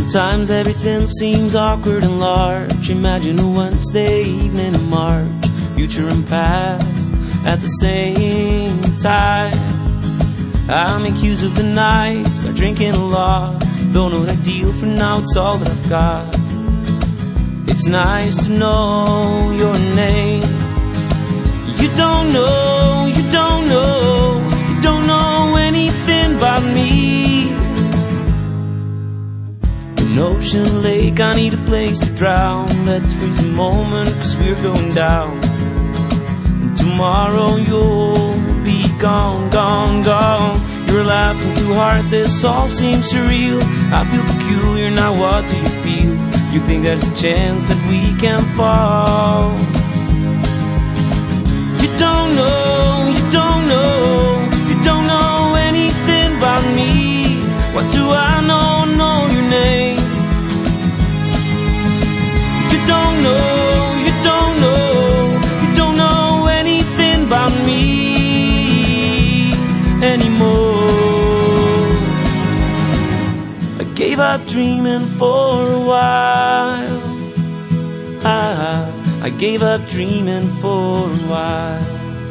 Sometimes everything seems awkward and large. Imagine a Wednesday evening in March, future and past at the same time. I make use of the night, start drinking a lot. Though not ideal for now, it's all that I've got. It's nice to know your name. You don't know, you don't know, you don't know anything about me. An ocean lake, I need a place to drown. Let's freeze a moment, cause we're going down. And tomorrow you'll be gone, gone, gone. You're laughing too hard, this all seems surreal. I feel peculiar, now what do you feel? You think there's a chance that we can fall. You don't know, you don't know, you don't know anything about me. What do I know, know your name? You don't know, you don't know, you don't know anything about me anymore. I gave up dreaming for a while. I gave up dreaming for a while.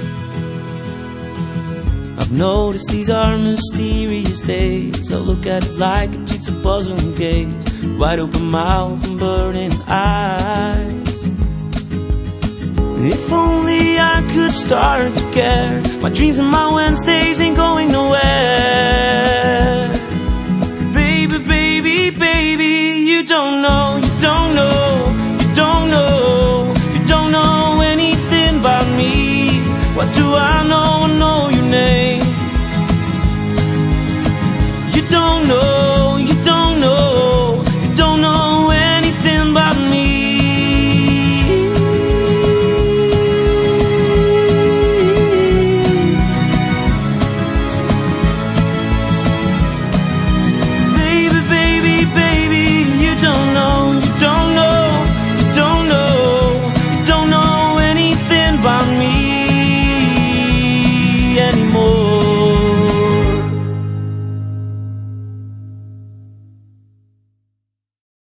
I've noticed these are mysterious days. I look at it like a jigsaw puzzle and gaze, wide open mouth and burning eyes. If only I could start to care. My dreams and my Wednesdays ain't going nowhere.